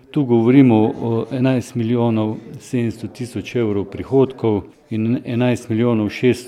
Tu govorimo o 11 milijonov 700 tisoč evrov prihodkov in 11 milijonov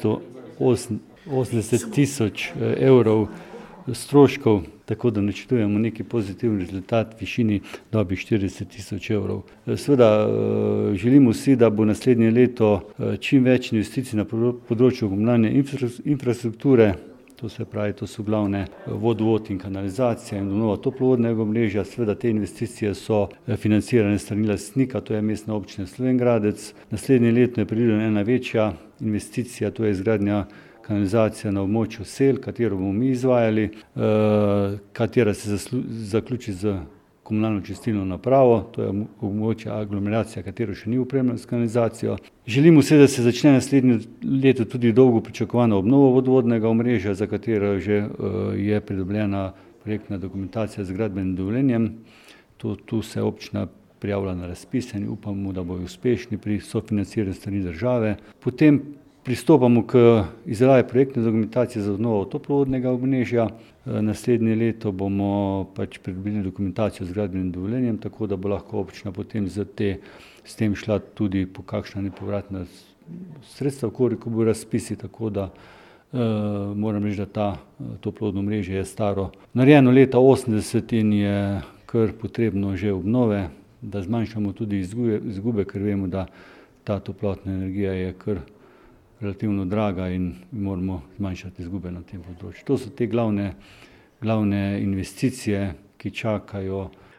680 tisoč evrov stroškov, tako da načrtujemo neki pozitivni rezultat v višini dobrih 40 tisoč evrov. Seveda želimo si, da bo naslednje leto čim več investicij na področju komunalne infrastrukture, to se pravi, to so glavne vodovod in kanalizacija in obnova toplovodnega omrežja. Seveda te investicije so financirane s strani lastnika, to je Mestna občina Slovenj Gradec. Naslednje leto je predvidena ena večja investicija, to je izgradnja kanalizacije na območju Sel, katero bomo mi izvajali, katera se zaključi z komunalno čistilno napravo, to je območje aglomeracija, katero še ni opremljeno s kanalizacijo. Želimo si, da se začne naslednje leto tudi dolgo pričakovana obnova vodovodnega omrežja, za katero že je pridobljena projektna dokumentacija z gradbenim dovoljenjem. Tu se občina prijavila na razpise in upamo, da bodo uspešni pri sofinanciranju s strani države. Potem pristopamo k izdelavi projektne dokumentacije za obnovo toplovodnega omrežja. Naslednje leto bomo pridobili dokumentacijo z gradbenim dovoljenjem, tako da bo lahko občina potem s tem šla tudi po kakšna nepovratna sredstva, koliko bo razpisi, tako da moram reči, da ta toplovodno omrežje je staro. Narejeno leta 80 in je kar potrebno že obnove, da zmanjšamo tudi izgube, ker vemo, da ta toplotna energija je kar relativno draga in moramo zmanjšati izgube na tem področju. To so te glavne investicije, ki čakajo